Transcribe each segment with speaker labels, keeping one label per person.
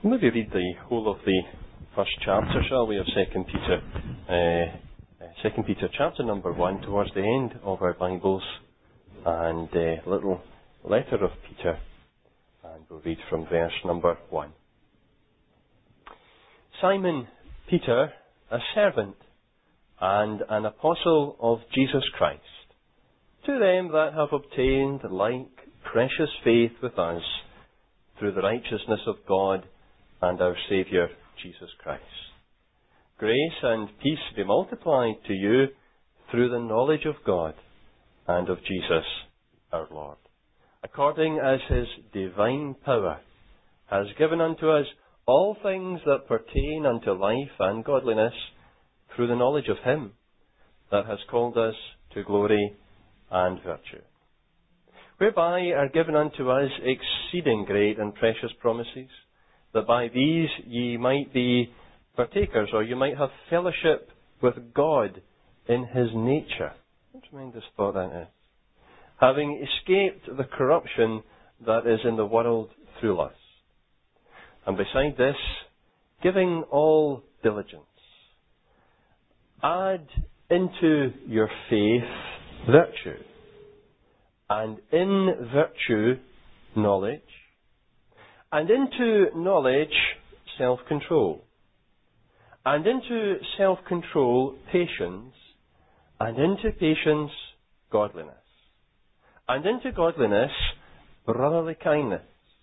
Speaker 1: Maybe read the whole of the first chapter, shall we, of 2 Peter. 2 Peter chapter number 1, towards the end of our Bibles, and a little letter of Peter, and we'll read from verse number 1. Simon Peter, a servant and an apostle of Jesus Christ, to them that have obtained like precious faith with us through the righteousness of God and our Saviour Jesus Christ. Grace and peace be multiplied to you through the knowledge of God and of Jesus our Lord, according as His divine power has given unto us all things that pertain unto life and godliness, through the knowledge of Him that has called us to glory and virtue, whereby are given unto us exceeding great and precious promises, that by these ye might be partakers, or you might have fellowship with God in His nature. What a tremendous thought that is. Having escaped the corruption that is in the world through lust. And beside this, giving all diligence, add into your faith virtue, and in virtue knowledge, and into knowledge self-control, and into self-control patience, and into patience godliness, and into godliness brotherly kindness,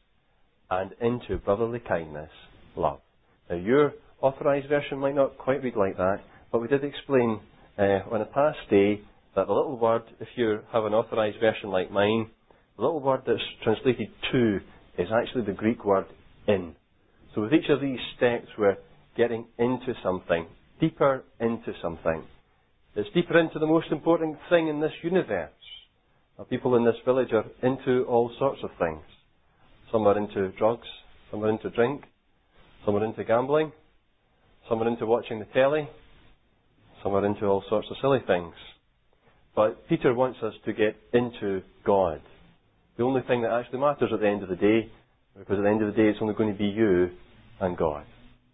Speaker 1: and into brotherly kindness love. Now your authorised version might not quite read like that, but we did explain on a past day that the little word, if you have an authorised version like mine, the little word that's translated to is actually the Greek word in. So with each of these steps we're getting into something, deeper into something. It's deeper into the most important thing in this universe. Our people in this village are into all sorts of things. Some are into drugs, some are into drink, some are into gambling, some are into watching the telly, some are into all sorts of silly things. But Peter wants us to get into God. The only thing that actually matters at the end of the day, because at the end of the day it's only going to be you and God.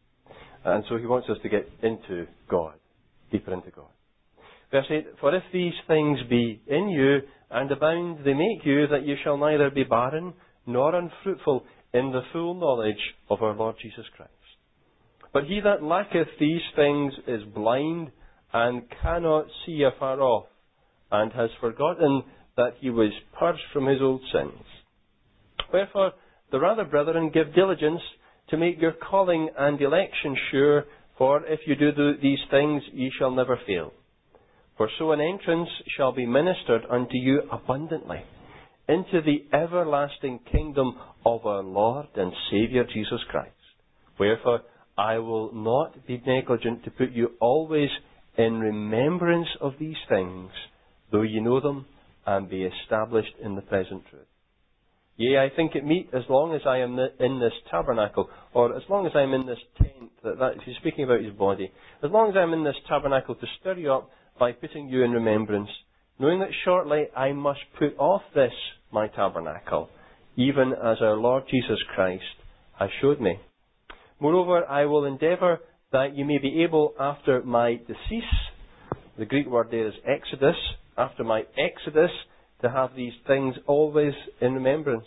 Speaker 1: And so he wants us to get into God, deeper into God. Verse 8, for if these things be in you and abound, they make you that you shall neither be barren nor unfruitful in the full knowledge of our Lord Jesus Christ. But he that lacketh these things is blind and cannot see afar off, and has forgotten that he was purged from his old sins. Wherefore, the rather, brethren, give diligence to make your calling and election sure, for if you do these things, ye shall never fail. For so an entrance shall be ministered unto you abundantly into the everlasting kingdom of our Lord and Saviour Jesus Christ. Wherefore, I will not be negligent to put you always in remembrance of these things, though ye know them, and be established in the present truth. Yea, I think it meet, as long as I am in this tabernacle, or as long as I am in this tent, that he's speaking about his body, as long as I am in this tabernacle, to stir you up by putting you in remembrance, knowing that shortly I must put off this my tabernacle, even as our Lord Jesus Christ has showed me. Moreover, I will endeavour that you may be able after my decease, the Greek word there is exodus, after my exodus, to have these things always in remembrance.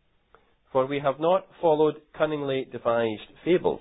Speaker 1: For we have not followed cunningly devised fables,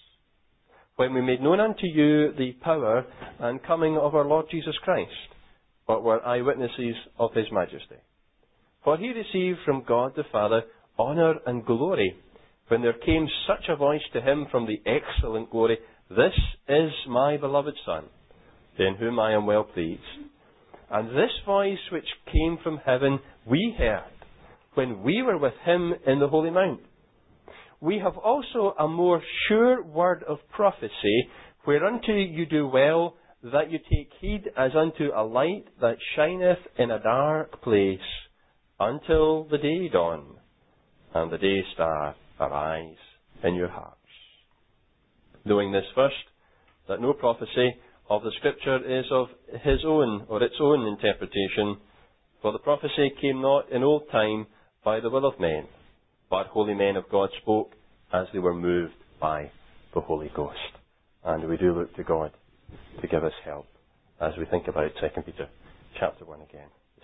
Speaker 1: when we made known unto you the power and coming of our Lord Jesus Christ, but were eyewitnesses of His majesty. For He received from God the Father honour and glory, when there came such a voice to Him from the excellent glory, This is my beloved Son, in whom I am well pleased. And this voice which came from heaven we heard, when we were with Him in the Holy Mount. We have also a more sure word of prophecy, whereunto you do well that you take heed as unto a light that shineth in a dark place, until the day dawn, and the day star arise in your hearts. Knowing this first, that no prophecy of the Scripture is of his own, or its own interpretation, for the prophecy came not in old time by the will of men, but holy men of God spoke as they were moved by the Holy Ghost. And we do look to God to give us help as we think about 2 Peter chapter 1 again this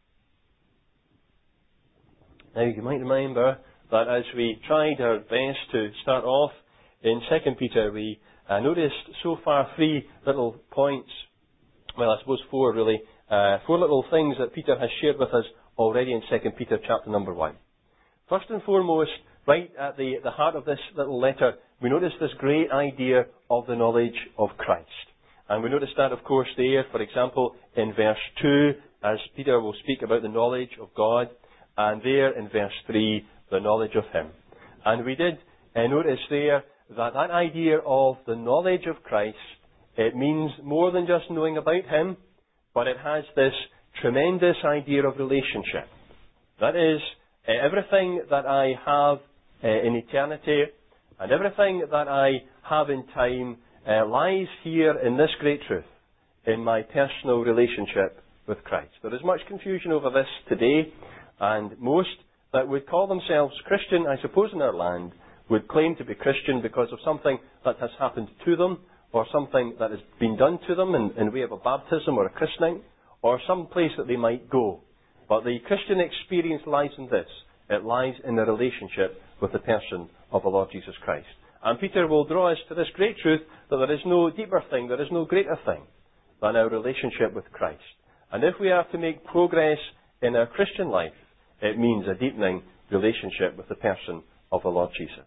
Speaker 1: evening. Now, you might remember that as we tried our best to start off in 2 Peter, we noticed so far 3 little points, well, I suppose 4 really, 4 little things that Peter has shared with us already in 2 Peter chapter number 1. First and foremost, right at the heart of this little letter, we notice this great idea of the knowledge of Christ. And we notice that, of course, there, for example, in verse 2, as Peter will speak about the knowledge of God, and there in verse 3, the knowledge of Him. And we did notice there that idea of the knowledge of Christ, it means more than just knowing about Him, but it has this tremendous idea of relationship. That is, everything that I have in eternity and everything that I have in time lies here in this great truth, in my personal relationship with Christ. There is much confusion over this today, and most that would call themselves Christian, I suppose in our land, would claim to be Christian because of something that has happened to them, or something that has been done to them in way of a baptism or a christening, or some place that they might go. But the Christian experience lies in this. It lies in the relationship with the person of the Lord Jesus Christ. And Peter will draw us to this great truth that there is no deeper thing, there is no greater thing than our relationship with Christ. And if we are to make progress in our Christian life, it means a deepening relationship with the person of the Lord Jesus.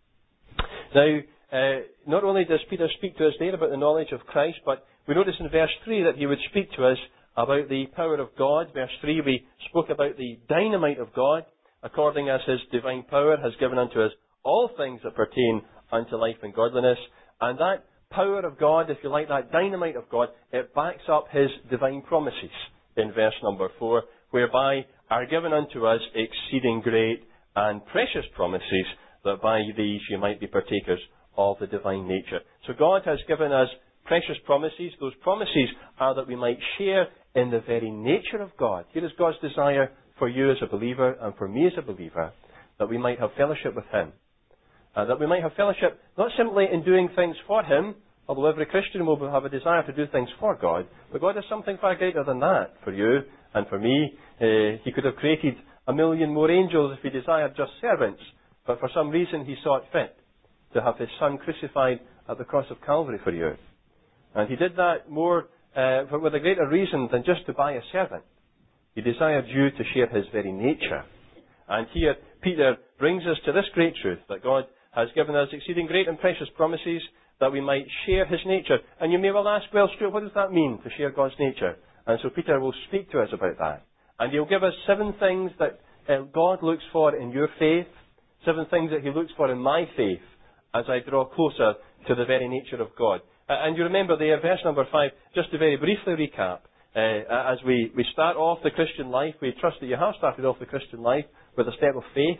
Speaker 1: Now, not only does Peter speak to us there about the knowledge of Christ, but we notice in verse 3 that he would speak to us about the power of God. Verse 3, we spoke about the dynamite of God, according as His divine power has given unto us all things that pertain unto life and godliness. And that power of God, if you like, that dynamite of God, it backs up His divine promises in verse number 4, whereby are given unto us exceeding great and precious promises, that by these you might be partakers of the divine nature. So God has given us precious promises. Those promises are that we might share in the very nature of God. Here is God's desire for you as a believer and for me as a believer, that we might have fellowship with Him. That we might have fellowship not simply in doing things for Him, although every Christian will have a desire to do things for God, but God has something far greater than that for you and for me. He could have created 1 million more angels if He desired just servants, but for some reason He saw it fit to have His Son crucified at the cross of Calvary for you. And He did that more with a greater reason than just to buy a servant. He desired you to share His very nature. And here Peter brings us to this great truth, that God has given us exceeding great and precious promises that we might share His nature. And you may well ask, well, Stuart, what does that mean, to share God's nature? And so Peter will speak to us about that. And he'll give us 7 things that God looks for in your faith, 7 things that He looks for in my faith as I draw closer to the very nature of God. And you remember there, verse number 5, just to very briefly recap, as we start off the Christian life, we trust that you have started off the Christian life with a step of faith.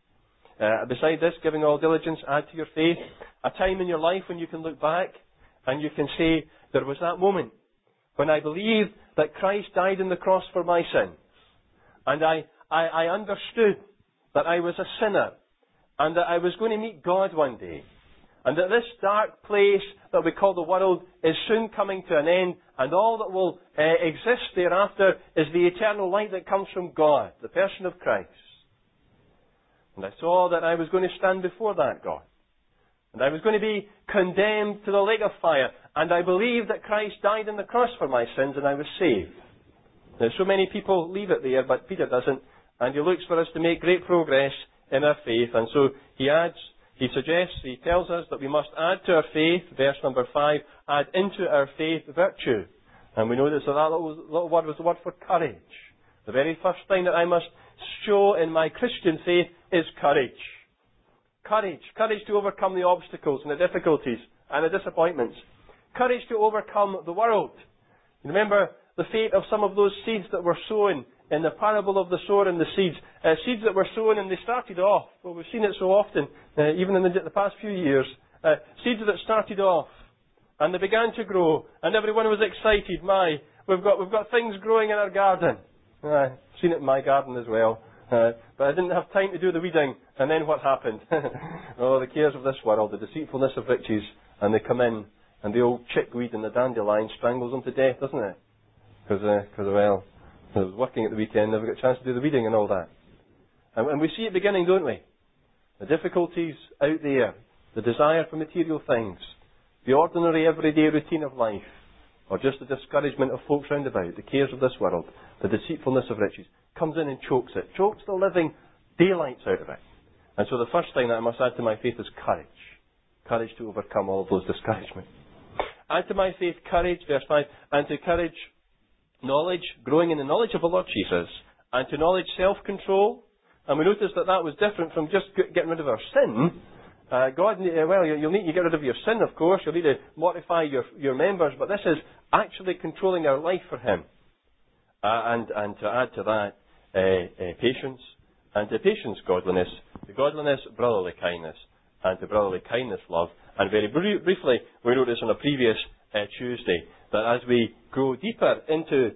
Speaker 1: Beside this, giving all diligence, add to your faith. A time in your life when you can look back and you can say, there was that moment when I believed that Christ died on the cross for my sins. And I understood that I was a sinner and that I was going to meet God one day. And that this dark place that we call the world is soon coming to an end, and all that will exist thereafter is the eternal light that comes from God, the person of Christ. And I saw that I was going to stand before that God. And I was going to be condemned to the lake of fire. And I believed that Christ died on the cross for my sins, and I was saved. Now, so many people leave it there, but Peter doesn't. And he looks for us to make great progress in our faith. And so he tells us that we must add to our faith, verse number 5, add into our faith virtue. And we notice that little word was the word for courage. The very first thing that I must show in my Christian faith is courage. Courage. Courage to overcome the obstacles and the difficulties and the disappointments. Courage to overcome the world. You remember the fate of some of those seeds that were sown in the parable of the sower and the seeds. Seeds that were sown and they started off. Well, we've seen it so often, even in the past few years. Seeds that started off and they began to grow and everyone was excited. We've got things growing in our garden. I've seen it in my garden as well. But I didn't have time to do the weeding, and then what happened? Oh, the cares of this world, the deceitfulness of riches, and they come in, and the old chickweed and the dandelion strangles them to death, doesn't it? Because, well, I was working at the weekend, never got a chance to do the weeding and all that. And we see it beginning, don't we? The difficulties out there, the desire for material things, the ordinary everyday routine of life, or just the discouragement of folks round about, the cares of this world, the deceitfulness of riches, comes in and chokes it, chokes the living daylights out of it. And so the first thing that I must add to my faith is courage. Courage to overcome all of those discouragements. Add to my faith courage, verse 5, and to courage knowledge, growing in the knowledge of the Lord Jesus, and to knowledge self-control. And we notice that that was different from just getting rid of our sin. You'll need to get rid of your sin, of course. You'll need to mortify your members, but this is actually controlling our life for Him. And to add to that, patience, and to patience, godliness, to godliness, brotherly kindness, and to brotherly kindness, love. And very briefly, we noticed on a previous Tuesday that as we grow deeper into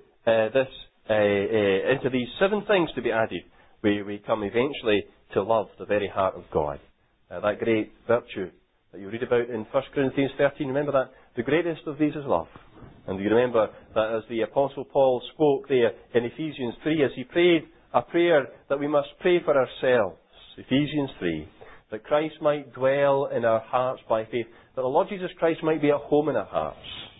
Speaker 1: into these 7 things to be added, we come eventually to love, the very heart of God. That great virtue that you read about in 1 Corinthians 13, remember that? The greatest of these is love. And you remember that as the Apostle Paul spoke there in Ephesians 3, as he prayed a prayer that we must pray for ourselves, Ephesians 3, that Christ might dwell in our hearts by faith, that the Lord Jesus Christ might be at home in our hearts.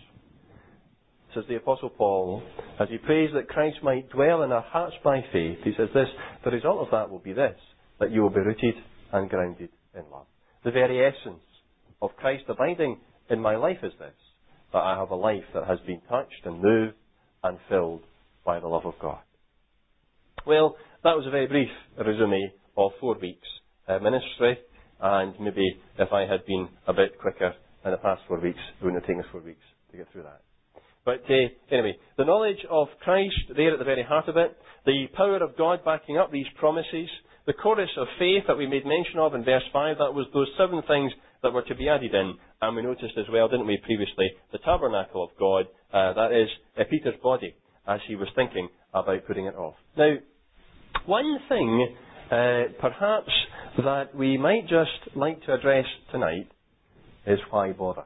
Speaker 1: Says the Apostle Paul, as he prays that Christ might dwell in our hearts by faith, he says this, the result of that will be this, that you will be rooted and grounded in love. The very essence of Christ abiding in my life is this, that I have a life that has been touched and moved and filled by the love of God. Well, that was a very brief resume of 4 weeks ministry, and maybe if I had been a bit quicker in the past 4 weeks, it wouldn't have taken us 4 weeks to get through that. But anyway, the knowledge of Christ there at the very heart of it, the power of God backing up these promises, the chorus of faith that we made mention of in verse 5, that was those 7 things that were to be added in. And we noticed as well, didn't we, previously, the tabernacle of God, that is Peter's body, as he was thinking about putting it off. Now, one thing perhaps that we might just like to address tonight is why bother?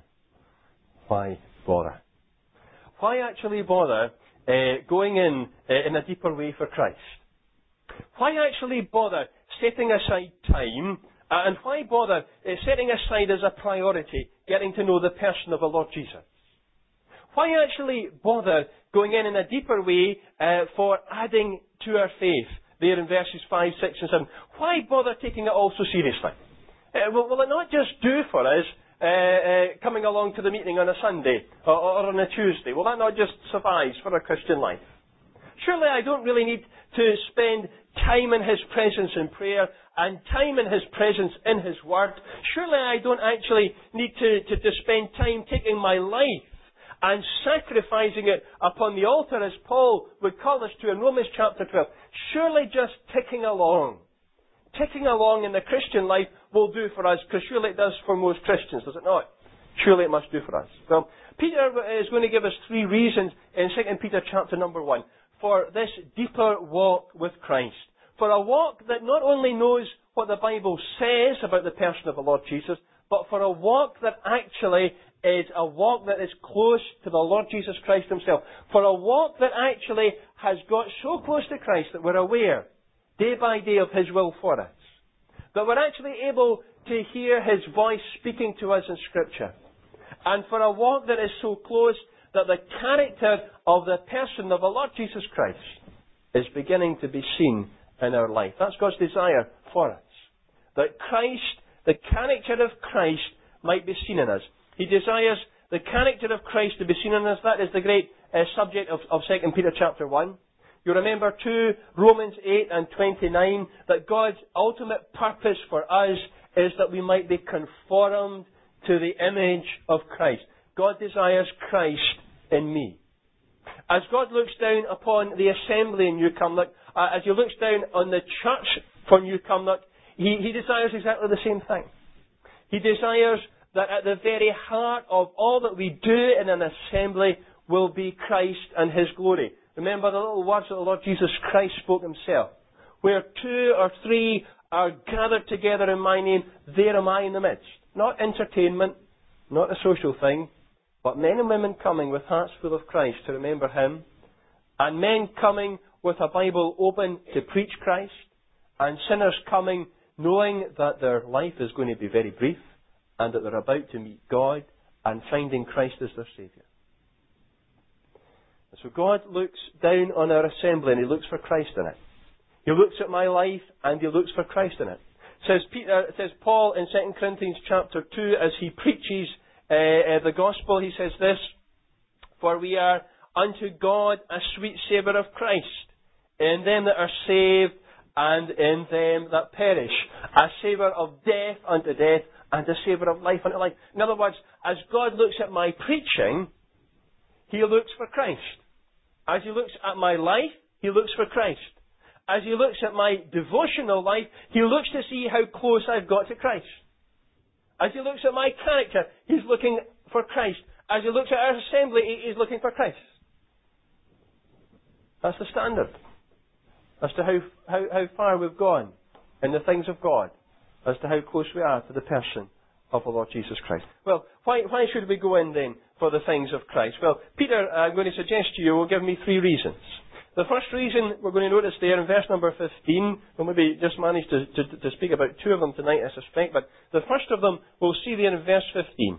Speaker 1: Why bother? Why actually bother going in a deeper way for Christ? Why actually bother setting aside time, and why bother setting aside as a priority getting to know the person of the Lord Jesus? Why actually bother going in a deeper way for adding to our faith there in verses 5, 6 and 7? Why bother taking it all so seriously? Will it not just do for us coming along to the meeting on a Sunday or on a Tuesday? Will that not just suffice for a Christian life? Surely I don't really need to spend time in His presence in prayer and time in His presence in His Word. Surely I don't actually need to spend time taking my life and sacrificing it upon the altar, as Paul would call us to in Romans chapter 12. Surely just ticking along in the Christian life will do for us, because surely it does for most Christians, does it not? Surely it must do for us. Well, Peter is going to give us 3 reasons in 2 Peter chapter number 1 for this deeper walk with Christ. For a walk that not only knows what the Bible says about the person of the Lord Jesus, but for a walk that actually is a walk that is close to the Lord Jesus Christ Himself. For a walk that actually has got so close to Christ that we're aware day by day of His will for us. That we're actually able to hear His voice speaking to us in Scripture. And for a walk that is so close that the character of the person of the Lord Jesus Christ is beginning to be seen in our life. That's God's desire for us. That Christ, the character of Christ, might be seen in us. He desires the character of Christ to be seen in us. That is the great subject of 2 Peter chapter 1. You remember too, Romans 8 and 29, that God's ultimate purpose for us is that we might be conformed to the image of Christ. God desires Christ in me. As God looks down upon the assembly in New Cumnock, as He looks down on the church for New Cumnock, He desires exactly the same thing. He desires that at the very heart of all that we do in an assembly will be Christ and His glory. Remember the little words that the Lord Jesus Christ spoke Himself Where 2 or 3 are gathered together in my name, there am I in the midst. Not entertainment, not a social thing, but men and women coming with hearts full of Christ to remember Him, and men coming with a Bible open to preach Christ, and sinners coming knowing that their life is going to be very brief, and that they're about to meet God and finding Christ as their Saviour. And so God looks down on our assembly and He looks for Christ in it. He looks at my life and He looks for Christ in it. Says Paul in 2 Corinthians chapter 2, as he preaches the gospel, he says this, "For we are unto God a sweet savour of Christ, in them that are saved and in them that perish. A savour of death unto death, and a savour of life unto life." In other words, as God looks at my preaching, He looks for Christ. As He looks at my life, He looks for Christ. As He looks at my devotional life, He looks to see how close I've got to Christ. As He looks at my character, He's looking for Christ. As He looks at our assembly, He's looking for Christ. That's the standard. As to how far we've gone in the things of God. As to how close we are to the person of the Lord Jesus Christ. Well, why should we go in then for the things of Christ? Well, Peter, I'm going to suggest to you, will give me 3 reasons. The first reason we're going to notice there in verse number 15, we'll maybe just manage to speak about 2 of them tonight, I suspect, but the first of them we'll see there in verse 15.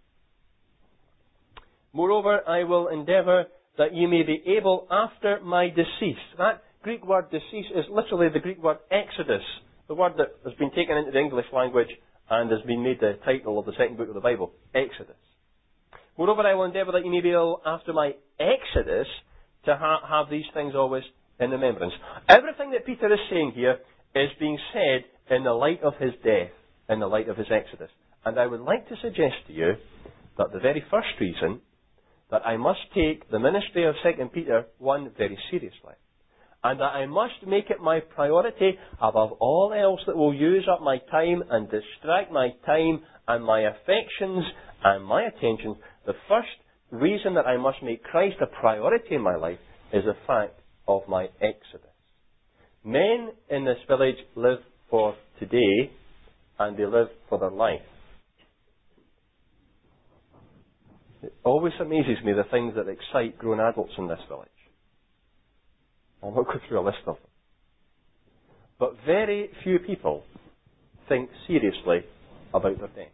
Speaker 1: "Moreover, I will endeavour that ye may be able after my decease." That Greek word decease is literally the Greek word exodus, the word that has been taken into the English language and has been made the title of the second book of the Bible, Exodus. "Moreover, I will endeavour that ye may be able after my exodus to have these things always in remembrance." Everything that Peter is saying here is being said in the light of his death, in the light of his exodus. And I would like to suggest to you that the very first reason that I must take the ministry of 2 Peter 1 very seriously, and that I must make it my priority above all else that will use up my time and distract my time and my affections and my attention, the first reason that I must make Christ a priority in my life is the fact of my exodus. Men in this village live for today, and they live for their life. It always amazes me the things that excite grown adults in this village. I'll not go through a list of them. But very few people think seriously about their death.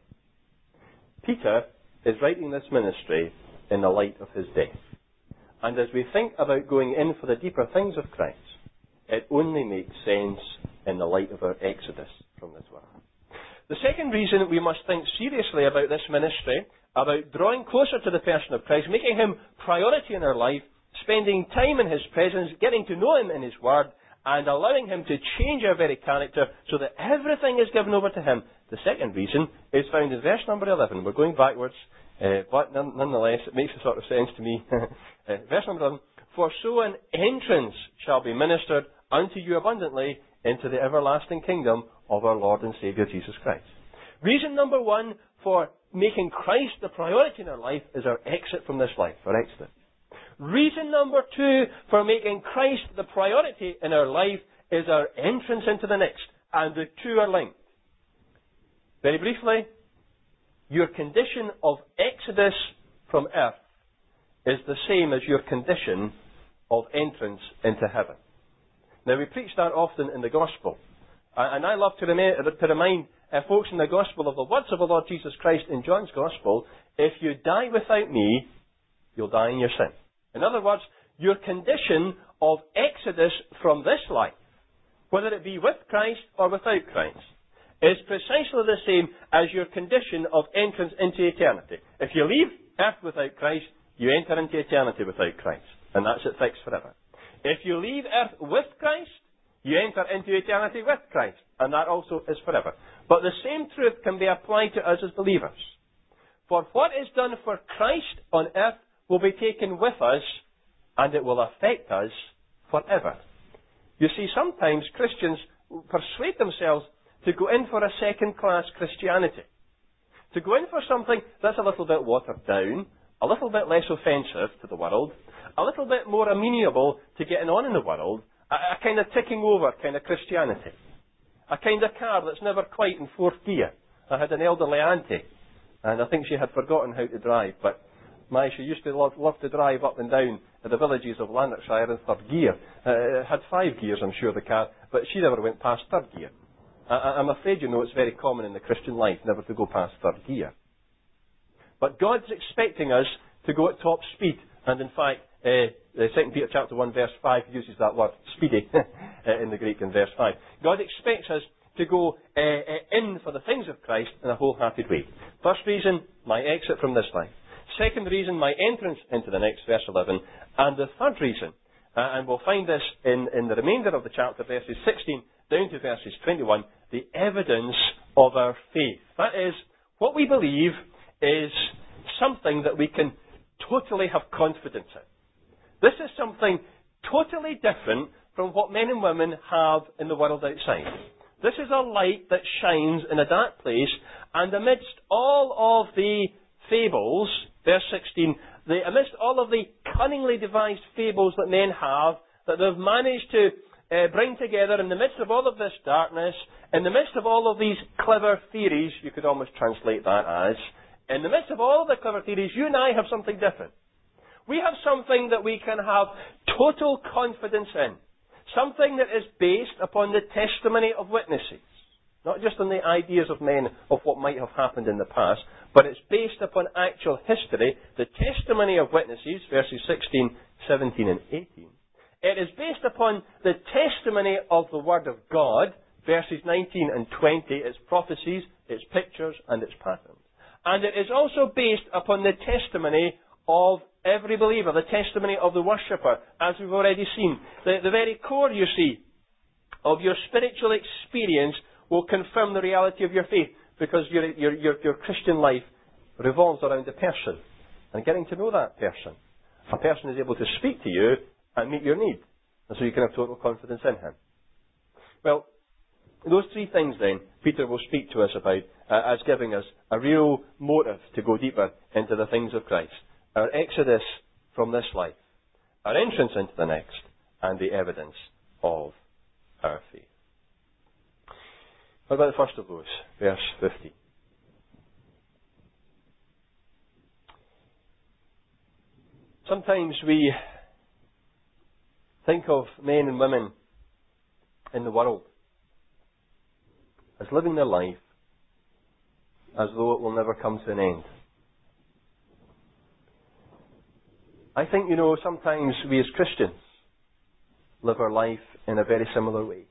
Speaker 1: Peter is writing this ministry in the light of his death. And as we think about going in for the deeper things of Christ, it only makes sense in the light of our exodus from this world. The second reason we must think seriously about this ministry, about drawing closer to the person of Christ, making Him priority in our life, spending time in His presence, getting to know Him in His Word, and allowing Him to change our very character so that everything is given over to Him. The second reason is found in verse number 11. We're going backwards, but nonetheless, it makes a sort of sense to me. Verse number 11. "For so an entrance shall be ministered unto you abundantly into the everlasting kingdom of our Lord and Saviour Jesus Christ." Reason number 1 for making Christ the priority in our life is our exit from this life, our exit. Reason number 2 for making Christ the priority in our life is our entrance into the next, and the two are linked. Very briefly, your condition of exodus from earth is the same as your condition of entrance into heaven. Now, we preach that often in the Gospel. And I love to remind folks in the Gospel of the words of the Lord Jesus Christ in John's Gospel, "If you die without me, you'll die in your sin." In other words, your condition of exodus from this life, whether it be with Christ or without Christ, is precisely the same as your condition of entrance into eternity. If you leave earth without Christ, you enter into eternity without Christ. And that's it fixed forever. If you leave earth with Christ, you enter into eternity with Christ. And that also is forever. But the same truth can be applied to us as believers. For what is done for Christ on earth will be taken with us, and it will affect us forever. You see, sometimes Christians persuade themselves to go in for a second-class Christianity. To go in for something that's a little bit watered down, a little bit less offensive to the world, a little bit more amenable to getting on in the world, A kind of ticking over kind of Christianity. A kind of car that's never quite in fourth gear. I had an elderly auntie, and I think she had forgotten how to drive, but she used to love to drive up and down the villages of Lanarkshire in third gear. It had 5 gears, I'm sure, the car, but she never went past third gear. I'm afraid, it's very common in the Christian life never to go past third gear. But God's expecting us to go at top speed, and in fact, 2 Peter chapter 1 verse 5 uses that word, speedy, in the Greek in verse 5. God expects us to go in for the things of Christ in a wholehearted way. First reason, my exit from this life. Second reason, my entrance into the next, verse 11. And the third reason, and we'll find this in the remainder of the chapter, verses 16 down to verses 21, the evidence of our faith. That is, what we believe is something that we can totally have confidence in. This is something totally different from what men and women have in the world outside. This is a light that shines in a dark place, and amidst all of the fables, verse 16, amidst all of the cunningly devised fables that men have, that they've managed to bring together in the midst of all of this darkness, in the midst of all of these clever theories, you could almost translate that as, in the midst of all of the clever theories, you and I have something different. We have something that we can have total confidence in. Something that is based upon the testimony of witnesses. Not just on the ideas of men of what might have happened in the past, but it's based upon actual history, the testimony of witnesses, verses 16, 17 and 18. It is based upon the testimony of the Word of God, verses 19 and 20, its prophecies, its pictures and its patterns. And it is also based upon the testimony of every believer, the testimony of the worshipper, as we've already seen. The very core, you see, of your spiritual experience will confirm the reality of your faith, because your Christian life revolves around a person. And getting to know that person. A person is able to speak to you and meet your need. And so you can have total confidence in him. Well, those three things then, Peter will speak to us about as giving us a real motive to go deeper into the things of Christ. Our exodus from this life, our entrance into the next, and the evidence of our faith. What about the first of those? Verse 50. Sometimes we think of men and women in the world as living their life as though it will never come to an end. I think, sometimes we as Christians live our life in a very similar way.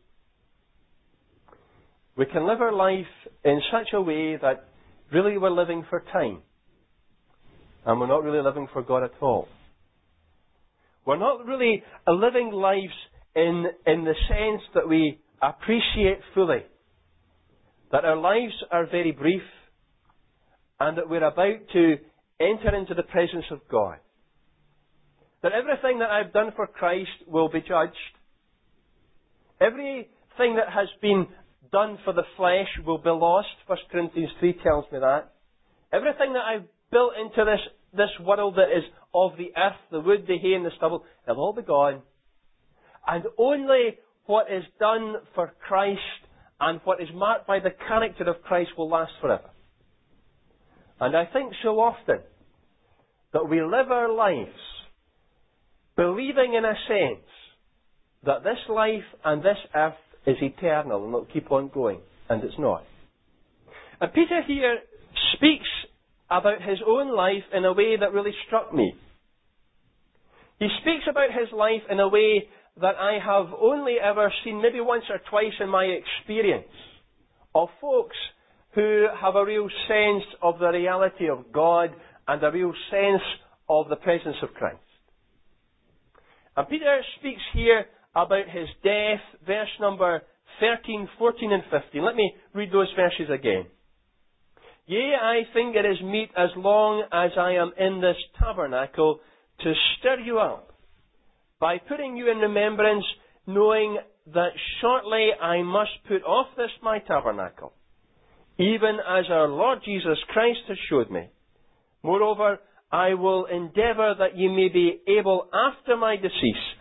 Speaker 1: We can live our life in such a way that really we're living for time. And we're not really living for God at all. We're not really living lives in the sense that we appreciate fully that our lives are very brief and that we're about to enter into the presence of God. That everything that I've done for Christ will be judged. Everything that has been done for the flesh will be lost. 1 Corinthians 3 tells me that. Everything that I've built into this world that is of the earth, the wood, the hay and the stubble, it'll all be gone. And only what is done for Christ and what is marked by the character of Christ will last forever. And I think so often that we live our lives believing in a sense that this life and this earth is eternal and will keep on going, and it's not. And Peter here speaks about his own life in a way that really struck me. He speaks about his life in a way that I have only ever seen maybe once or twice in my experience of folks who have a real sense of the reality of God and a real sense of the presence of Christ. And Peter speaks here about his death, verse number 13, 14 and 15. Let me read those verses again. Yea, I think it is meet as long as I am in this tabernacle to stir you up, by putting you in remembrance, knowing that shortly I must put off this my tabernacle, even as our Lord Jesus Christ has showed me. Moreover, I will endeavour that ye may be able after my decease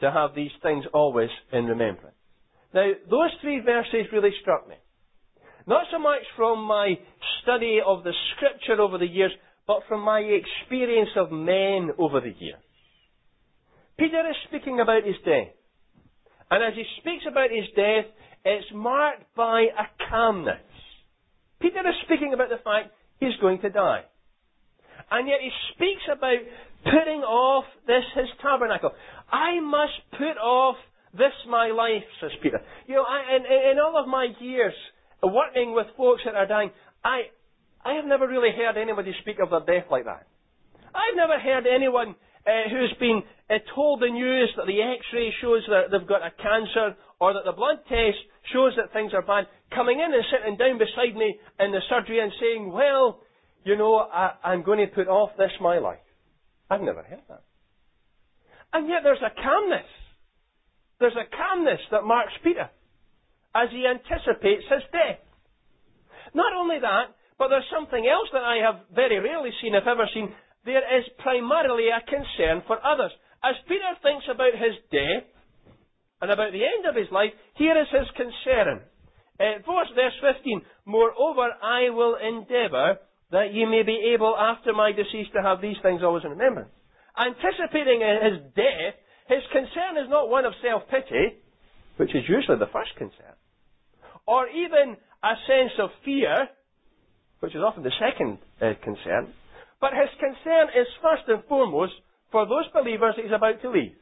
Speaker 1: to have these things always in remembrance. Now, those three verses really struck me. Not so much from my study of the Scripture over the years, but from my experience of men over the years. Peter is speaking about his death. And as he speaks about his death, it's marked by a calmness. Peter is speaking about the fact he's going to die. And yet he speaks about putting off this, his tabernacle. I must put off this, my life, says Peter. You know, in all of my years working with folks that are dying, I have never really heard anybody speak of their death like that. I've never heard anyone who's been told the news that the X-ray shows that they've got a cancer or that the blood test shows that things are bad, coming in and sitting down beside me in the surgery and saying, well, you know, I'm going to put off this, my life. I've never heard that. And yet there's a calmness. There's a calmness that marks Peter as he anticipates his death. Not only that, but there's something else that I have very rarely seen, if ever seen. There is primarily a concern for others. As Peter thinks about his death and about the end of his life, here is his concern. Verse 15, moreover, I will endeavour that ye may be able after my decease to have these things always in remembrance. Anticipating his death, his concern is not one of self-pity, which is usually the first concern, or even a sense of fear, which is often the second concern, but his concern is first and foremost for those believers that he's about to leave.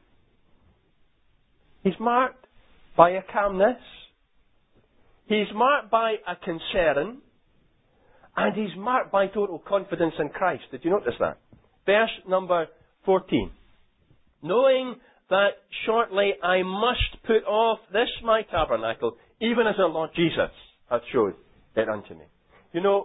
Speaker 1: He's marked by a calmness, he's marked by a concern, and he's marked by total confidence in Christ. Did you notice that? Verse number 14. Knowing that shortly I must put off this my tabernacle, even as the Lord Jesus hath showed it unto me. You know,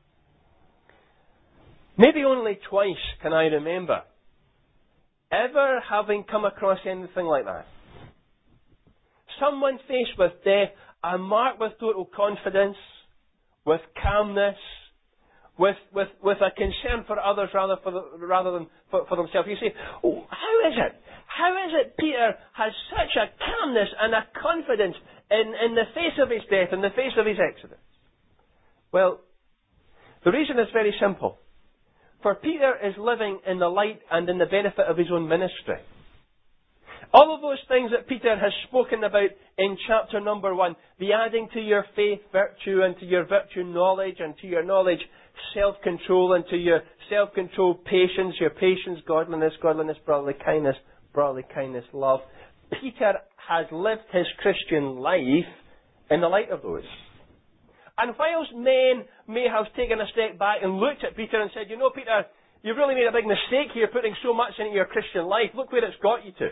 Speaker 1: maybe only twice can I remember ever having come across anything like that. Someone faced with death and marked with total confidence, with calmness, with a concern for others rather than for themselves. You say, oh, how is it? How is it Peter has such a calmness and a confidence in the face of his death, in the face of his exodus? Well, the reason is very simple. For Peter is living in the light and in the benefit of his own ministry. All of those things that Peter has spoken about in chapter number 1, the adding to your faith virtue, and to your virtue knowledge, and to your knowledge self-control, and to your self-control patience, your patience godliness, godliness brotherly kindness love. Peter has lived his Christian life in the light of those. And whilst men may have taken a step back and looked at Peter and said, you know, Peter, you've really made a big mistake here putting so much into your Christian life. Look where it's got you to.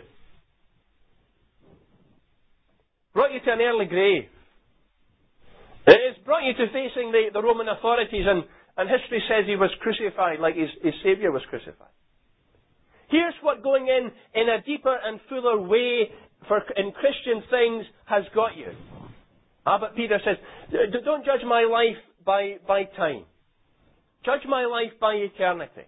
Speaker 1: Brought you to an early grave. It's brought you to facing the Roman authorities, and history says he was crucified like his Saviour was crucified. Here's what going in a deeper and fuller way in Christian things has got you. But Peter says, don't judge my life by time. Judge my life by eternity.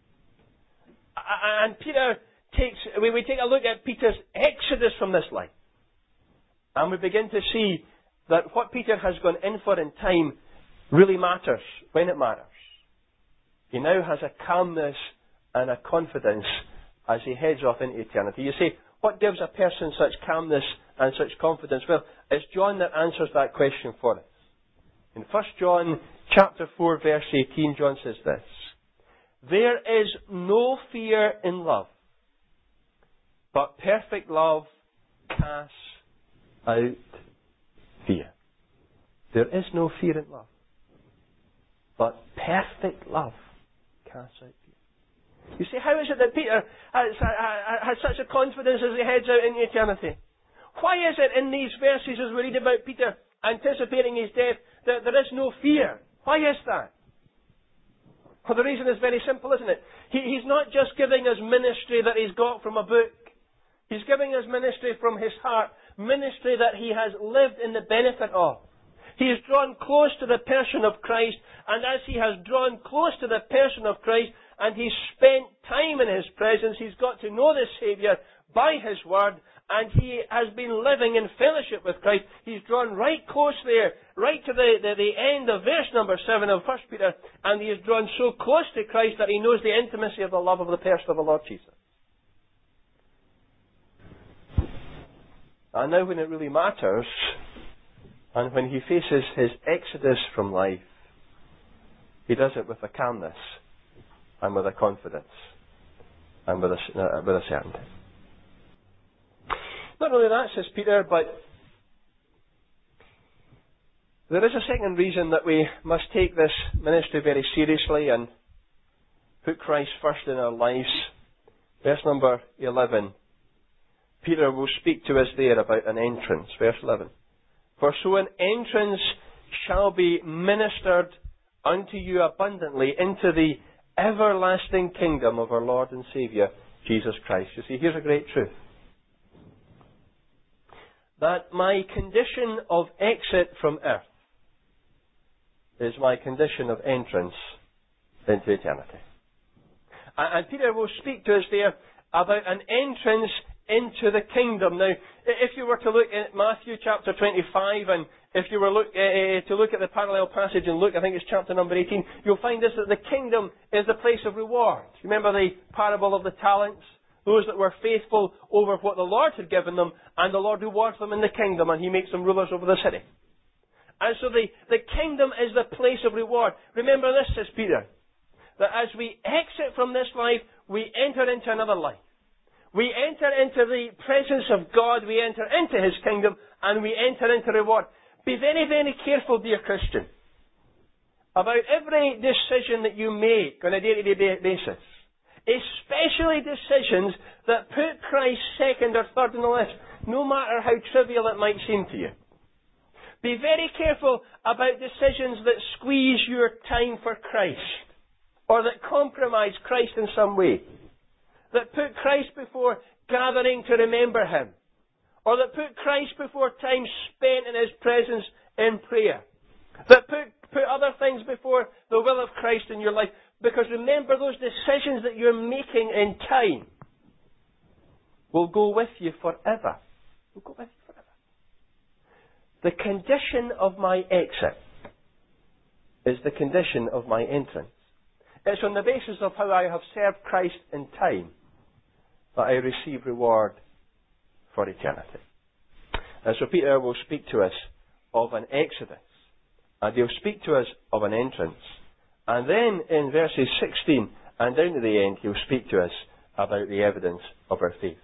Speaker 1: And Peter we take a look at Peter's exodus from this life. And we begin to see that what Peter has gone in for in time really matters when it matters. He now has a calmness and a confidence as he heads off into eternity. You say, what gives a person such calmness and such confidence? Well, it's John that answers that question for us. In 1 John chapter 4 verse 18, John says this: there is no fear in love, but perfect love casts out fear. There is no fear in love, but perfect love casts out fear. You see, how is it that Peter has such a confidence as he heads out into eternity? Why is it in these verses, as we read about Peter anticipating his death, that there is no fear? Why is that? Well, the reason is very simple, isn't it? He's not just giving us ministry that he's got from a book. He's giving us ministry from his heart, ministry that he has lived in the benefit of. He has drawn close to the person of Christ, and as he has drawn close to the person of Christ, and he's spent time in his presence, he's got to know the Saviour by his word, and he has been living in fellowship with Christ. He's drawn right close there, right to the end of verse number 7 of 1 Peter, and he is drawn so close to Christ that he knows the intimacy of the love of the person of the Lord Jesus. And now when it really matters, and when he faces his exodus from life, he does it with a calmness, and with a confidence, and with a certainty. Not only that, says Peter, but there is a second reason that we must take this ministry very seriously and put Christ first in our lives. Verse number 11. Peter will speak to us there about an entrance. Verse 11. For so an entrance shall be ministered unto you abundantly into the everlasting kingdom of our Lord and Saviour, Jesus Christ. You see, here's a great truth. That my condition of exit from earth is my condition of entrance into eternity. And Peter will speak to us there about an entrance into the kingdom. Now, if you were to look at Matthew chapter 25, and if you were to look at the parallel passage in Luke, I think it's chapter number 18, you'll find this, that the kingdom is the place of reward. Remember the parable of the talents? Those that were faithful over what the Lord had given them, and the Lord rewards them in the kingdom, and He makes them rulers over the city. And so the kingdom is the place of reward. Remember this, says Peter, that as we exit from this life, we enter into another life. We enter into the presence of God, we enter into His kingdom, and we enter into reward. Be very, very careful, dear Christian, about every decision that you make on a day-to-day basis. Especially decisions that put Christ second or third on the list, no matter how trivial it might seem to you. Be very careful about decisions that squeeze your time for Christ, or that compromise Christ in some way, that put Christ before gathering to remember Him, or that put Christ before time spent in His presence in prayer, that put other things before the will of Christ in your life. Because remember, those decisions that you're making in time will go with you forever. Will go with you forever. The condition of my exit is the condition of my entrance. It's on the basis of how I have served Christ in time that I receive reward for eternity. And so Peter will speak to us of an exodus, and he'll speak to us of an entrance. And then in verses 16 and down to the end, he'll speak to us about the evidence of our faith.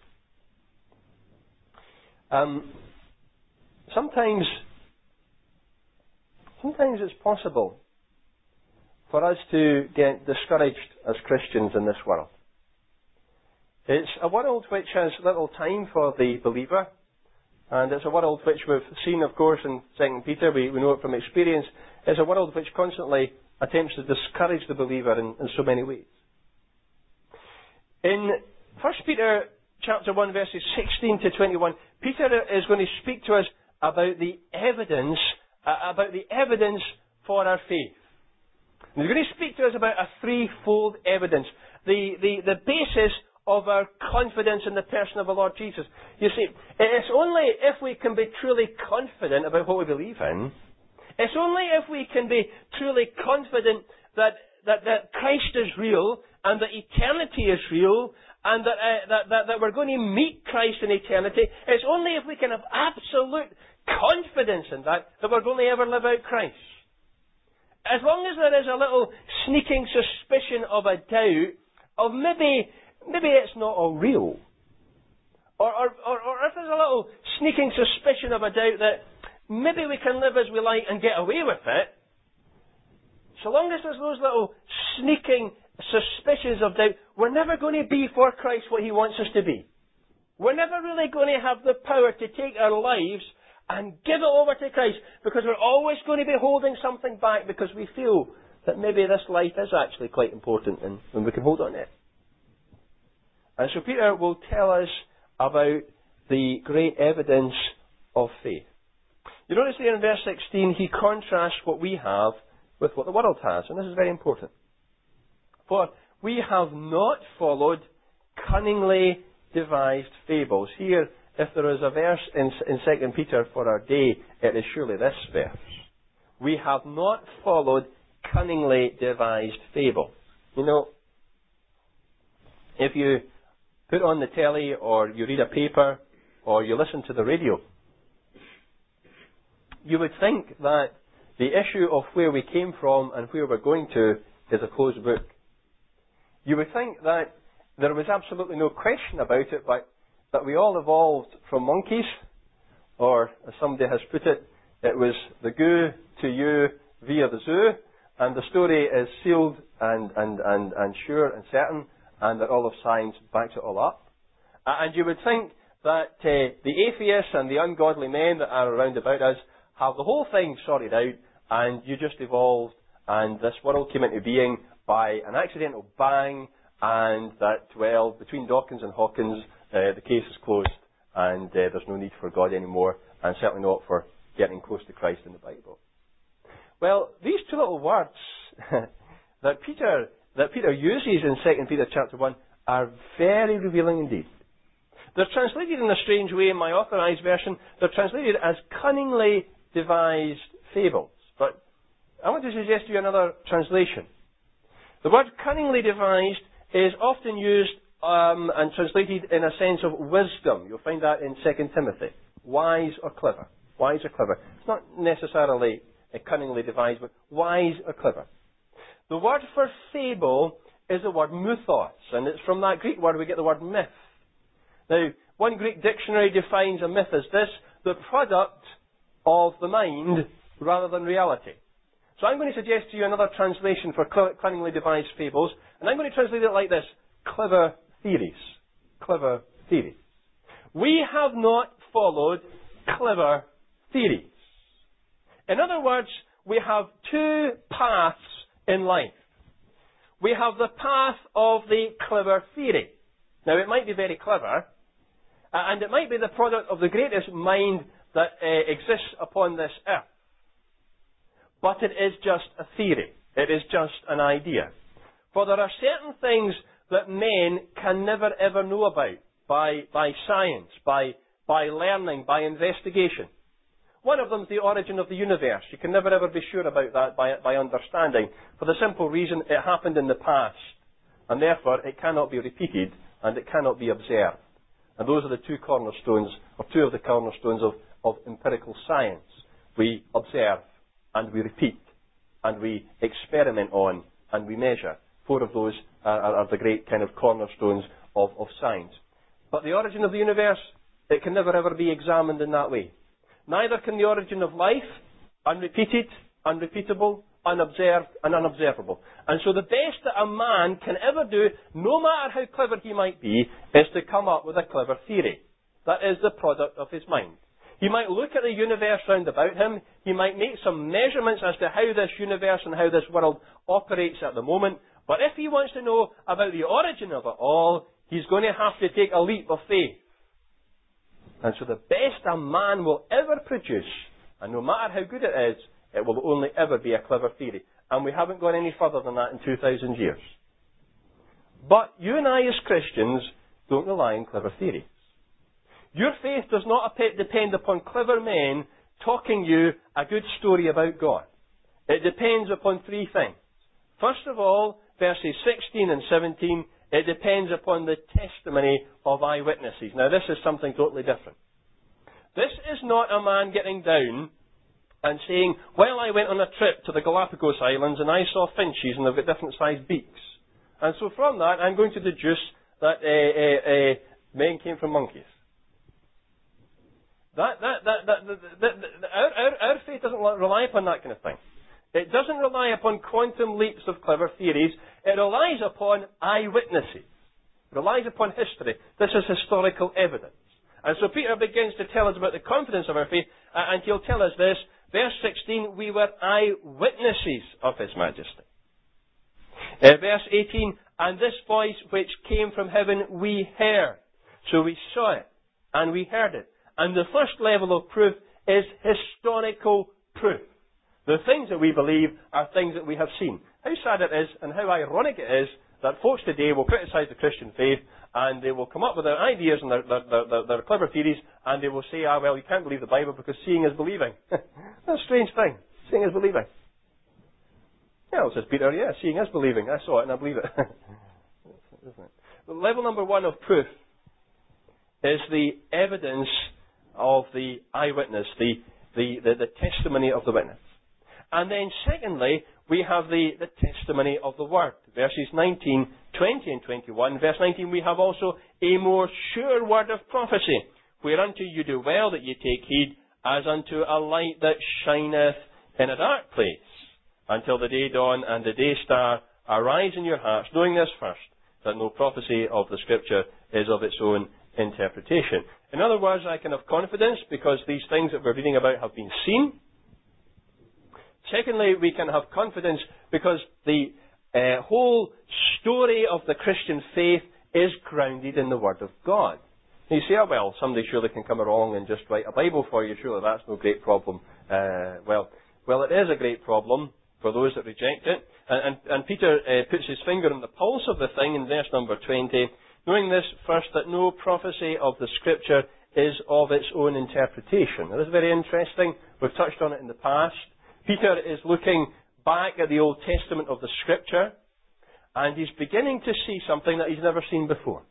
Speaker 1: Sometimes it's possible for us to get discouraged as Christians in this world. It's a world which has little time for the believer, and it's a world which we've seen, of course, in 2 Peter, we know it from experience. It's a world which constantly attempts to discourage the believer in so many ways. In 1 Peter chapter 1, verses 16 to 21, Peter is going to speak to us about the evidence for our faith. And he's going to speak to us about a threefold evidence. The basis of our confidence in the person of the Lord Jesus. You see, it's only if we can be truly confident about what we believe in, it's only if we can be truly confident that Christ is real and that eternity is real and that we're going to meet Christ in eternity. It's only if we can have absolute confidence in that we're going to ever live out Christ. As long as there is a little sneaking suspicion of a doubt of maybe it's not all real, or if there's a little sneaking suspicion of a doubt that maybe we can live as we like and get away with it, so long as there's those little sneaking suspicions of doubt, we're never going to be for Christ what He wants us to be. We're never really going to have the power to take our lives and give it over to Christ, because we're always going to be holding something back because we feel that maybe this life is actually quite important and we can hold on to it. And so Peter will tell us about the great evidence of faith. You notice there in verse 16, he contrasts what we have with what the world has. And this is very important. For we have not followed cunningly devised fables. Here if there is a verse in 2 Peter for our day, it is surely this verse. We have not followed cunningly devised fable. You know, if you put on the telly or you read a paper or you listen to the radio, you would think that the issue of where we came from and where we're going to is a closed book. You would think that there was absolutely no question about it, but that we all evolved from monkeys, or as somebody has put it, it was the goo to you via the zoo, and the story is sealed and sure and certain, and that all of science backs it all up. And you would think that the atheists and the ungodly men that are around about us have the whole thing sorted out, and you just evolved, and this world came into being by an accidental bang, and that, well, between Dawkins and Hawkins, the case is closed, and there's no need for God anymore, and certainly not for getting close to Christ in the Bible. Well, these two little words that Peter uses in 2 Peter chapter 1 are very revealing indeed. They're translated in a strange way in my authorized version. They're translated as cunningly devised fables. But I want to suggest to you another translation. The word cunningly devised is often used and translated in a sense of wisdom. You'll find that in 2 Timothy. Wise or clever. Wise or clever. It's not necessarily cunningly devised, but wise or clever. The word for fable is the word mythos, and it's from that Greek word we get the word myth. Now, one Greek dictionary defines a myth as this: the product of the mind rather than reality. So I'm going to suggest to you another translation for cunningly devised fables, and I'm going to translate it like this: clever theories. Clever theories. We have not followed clever theories. In other words, we have two paths in life. We have the path of the clever theory. Now, it might be very clever, and it might be the product of the greatest mind that exists upon this earth. But it is just a theory. It is just an idea. For there are certain things that men can never ever know about by science, by learning, by investigation. One of them is the origin of the universe. You can never ever be sure about that by understanding, for the simple reason it happened in the past, and therefore it cannot be repeated and it cannot be observed. And those are the two cornerstones, or two of the cornerstones of empirical science. We observe, and we repeat, and we experiment on, and we measure. Four of those are the great kind of cornerstones of science. But the origin of the universe, it can never ever be examined in that way. Neither can the origin of life, unrepeated, unrepeatable, unobserved, and unobservable. And so the best that a man can ever do, no matter how clever he might be, is to come up with a clever theory. That is the product of his mind. He might look at the universe round about him. He might make some measurements as to how this universe and how this world operates at the moment. But if he wants to know about the origin of it all, he's going to have to take a leap of faith. And so the best a man will ever produce, and no matter how good it is, it will only ever be a clever theory. And we haven't gone any further than that in 2,000 years. But you and I as Christians don't rely on clever theories. Your faith does not depend upon clever men talking you a good story about God. It depends upon three things. First of all, verses 16 and 17, it depends upon the testimony of eyewitnesses. Now, this is something totally different. This is not a man getting down and saying, well, I went on a trip to the Galapagos Islands and I saw finches and they've got different sized beaks. And so from that, I'm going to deduce that men came from monkeys. Our faith doesn't rely upon that kind of thing. It doesn't rely upon quantum leaps of clever theories. It relies upon eyewitnesses. It relies upon history. This is historical evidence. And so Peter begins to tell us about the confidence of our faith, and he'll tell us this. Verse 16, we were eyewitnesses of His majesty. Verse 18, and this voice which came from heaven we heard. So we saw it, and we heard it. And the first level of proof is historical proof. The things that we believe are things that we have seen. How sad it is, and how ironic it is, that folks today will criticise the Christian faith, and they will come up with their ideas and their clever theories, and they will say, well, you can't believe the Bible because seeing is believing. That's a strange thing. Seeing is believing. Yeah, well, says Peter, yeah, seeing is believing. I saw it and I believe it. Isn't it? But level number one of proof is the evidence of the eyewitness, the testimony of the witness. And then secondly, we have the testimony of the Word. Verses 19, 20 and 21. Verse 19, we have also a more sure word of prophecy, whereunto you do well that ye take heed, as unto a light that shineth in a dark place, until the day dawn and the day star arise in your hearts, knowing this first, that no prophecy of the Scripture is of its own interpretation. In other words, I can have confidence because these things that we're reading about have been seen. Secondly, we can have confidence because the whole story of the Christian faith is grounded in the Word of God. You say, well, somebody surely can come along and just write a Bible for you. Surely that's no great problem. Well, it is a great problem for those that reject it. And Peter puts his finger on the pulse of the thing in verse number 20, knowing this first, that no prophecy of the Scripture is of its own interpretation. Now, this is very interesting. We've touched on it in the past. Peter is looking back at the Old Testament of the Scripture, and he's beginning to see something that he's never seen before.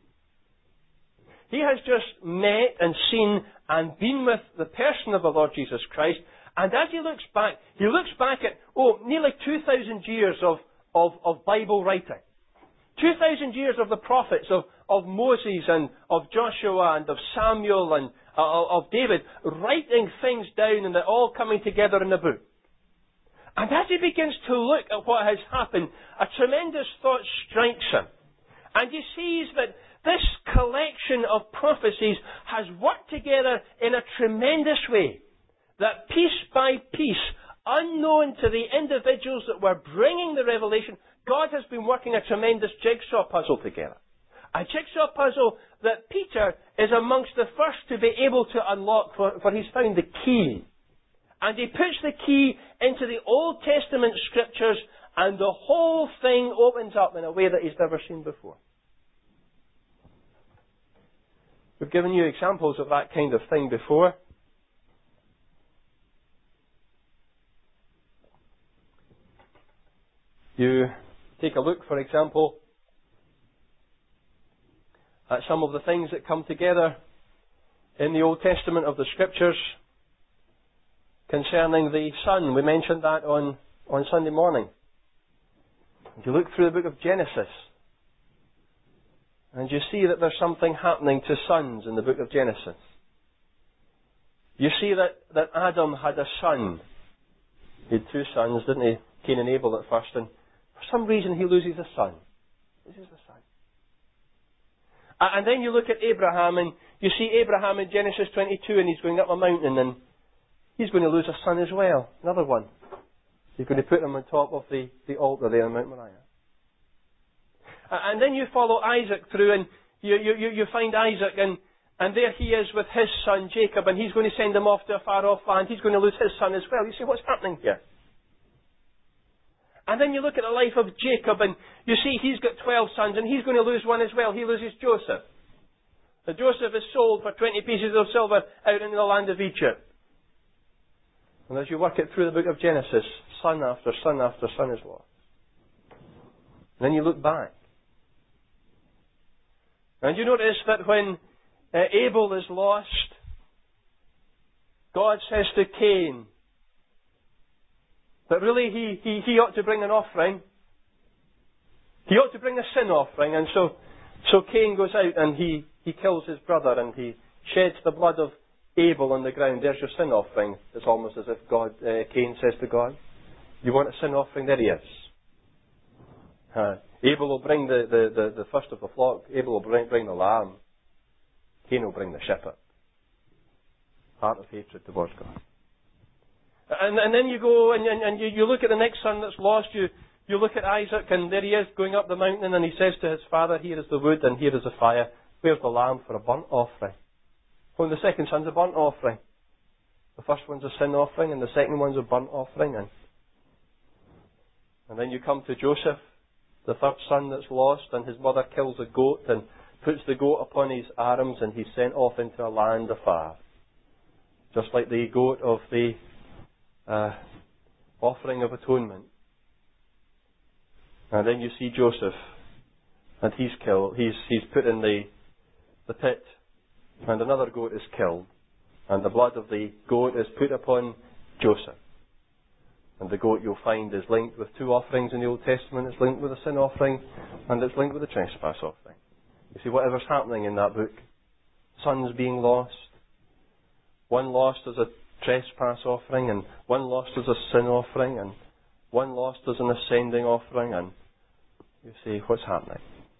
Speaker 1: He has just met and seen and been with the person of the Lord Jesus Christ, and as he looks back at, nearly 2,000 years of Bible writing. 2,000 years of the prophets, of Moses and of Joshua and of Samuel and of David, writing things down and they're all coming together in a book. And as he begins to look at what has happened, a tremendous thought strikes him. And he sees that this collection of prophecies has worked together in a tremendous way. That piece by piece, unknown to the individuals that were bringing the revelation, God has been working a tremendous jigsaw puzzle together. A jigsaw puzzle that Peter is amongst the first to be able to unlock, for he's found the key. And he puts the key into the Old Testament Scriptures, and the whole thing opens up in a way that he's never seen before. We've given you examples of that kind of thing before. You take a look, for example, at some of the things that come together in the Old Testament of the Scriptures concerning the sun. We mentioned that on Sunday morning. If you look through the book of Genesis, and you see that there's something happening to sons in the book of Genesis. You see that Adam had a son. He had two sons, didn't he? Cain and Abel at first, and for some reason he loses a son. And then you look at Abraham, and you see Abraham in Genesis 22, and he's going up a mountain, and he's going to lose a son as well. Another one. He's going to put him on top of the altar there on Mount Moriah. And then you follow Isaac through, and you find Isaac, and there he is with his son Jacob, and he's going to send him off to a far-off land. He's going to lose his son as well. You see what's happening here? And then you look at the life of Jacob, and you see he's got 12 sons, and he's going to lose one as well. He loses Joseph. Now, Joseph is sold for 20 pieces of silver out in the land of Egypt. And as you work it through the book of Genesis, son after son after son is lost. And then you look back. And you notice that when Abel is lost, God says to Cain that really he ought to bring an offering. He ought to bring a sin offering. And so Cain goes out and he kills his brother and he sheds the blood of Abel on the ground. There's your sin offering. It's almost as if Cain says to God, you want a sin offering? There he is. Abel will bring the first of the flock. Abel will bring the lamb. Cain will bring the shepherd. Heart of hatred towards God. And then you go and you look at the next son that's lost. You look at Isaac, and there he is going up the mountain, and he says to his father, here is the wood and here is the fire. Where's the lamb for a burnt offering? Well, the second son's a burnt offering. The first one's a sin offering, and the second one's a burnt offering. And then you come to Joseph, the third son that's lost, and his mother kills a goat and puts the goat upon his arms, and he's sent off into a land afar. Just like the goat of the offering of atonement. And then you see Joseph, and he's killed. He's put in the pit, and another goat is killed, and the blood of the goat is put upon Joseph. And the goat, you'll find, is linked with two offerings in the Old Testament. It's linked with a sin offering, and it's linked with a trespass offering. You see, whatever's happening in that book, sons being lost, one lost as a trespass offering, and one lost as a sin offering, and one lost as an ascending offering, and you see what's happening.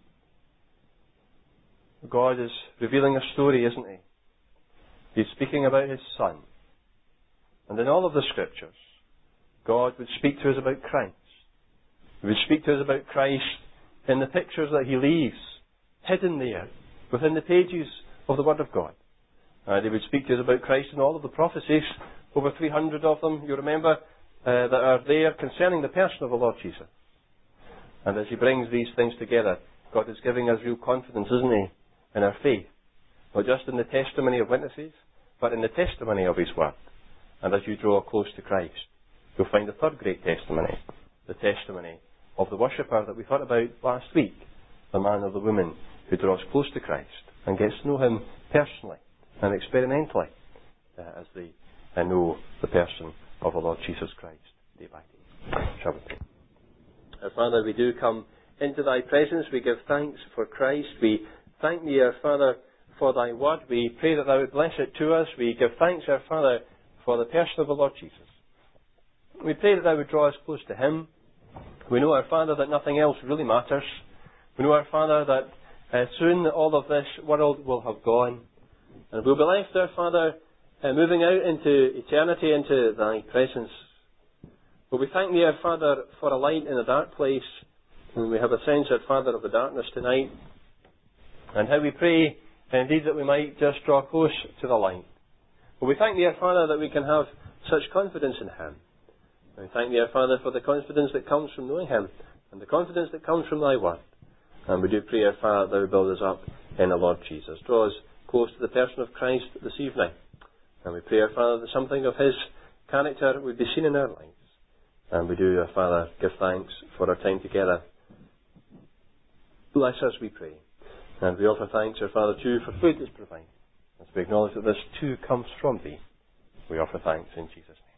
Speaker 1: God is revealing a story, isn't He? He's speaking about His Son. And in all of the Scriptures, God would speak to us about Christ. He would speak to us about Christ in the pictures that He leaves hidden there within the pages of the Word of God. He would speak to us about Christ in all of the prophecies, over 300 of them, you remember, that are there concerning the person of the Lord Jesus. And as He brings these things together, God is giving us real confidence, isn't He, in our faith. Not just in the testimony of witnesses, but in the testimony of His Word. And as you draw close to Christ, you'll find the third great testimony, the testimony of the worshipper that we thought about last week, the man or the woman who draws close to Christ and gets to know Him personally and experimentally as they know the person of the Lord Jesus Christ day by day. Shall we pray? Our Father, we do come into Thy presence. We give thanks for Christ. We thank Thee, our Father, for Thy Word. We pray that Thou would bless it to us. We give thanks, our Father, for the person of the Lord Jesus. We pray that Thou would draw us close to Him. We know, our Father, that nothing else really matters. We know, our Father, that soon all of this world will have gone. And we'll be left, our Father, moving out into eternity, into Thy presence. But we thank Thee, our Father, for a light in a dark place. And we have a sense, our Father, of the darkness tonight. And how we pray, indeed, that we might just draw close to the light. But we thank Thee, our Father, that we can have such confidence in Him. And we thank Thee, our Father, for the confidence that comes from knowing Him, and the confidence that comes from Thy Word. And we do pray, our Father, that Thou would build us up in the Lord Jesus. Draw us close to the person of Christ this evening. And we pray, our Father, that something of His character would be seen in our lives. And we do, our Father, give thanks for our time together. Bless us, we pray. And we offer thanks, our Father, too, for food that's provided. As we acknowledge that this too comes from Thee, we offer thanks in Jesus' name.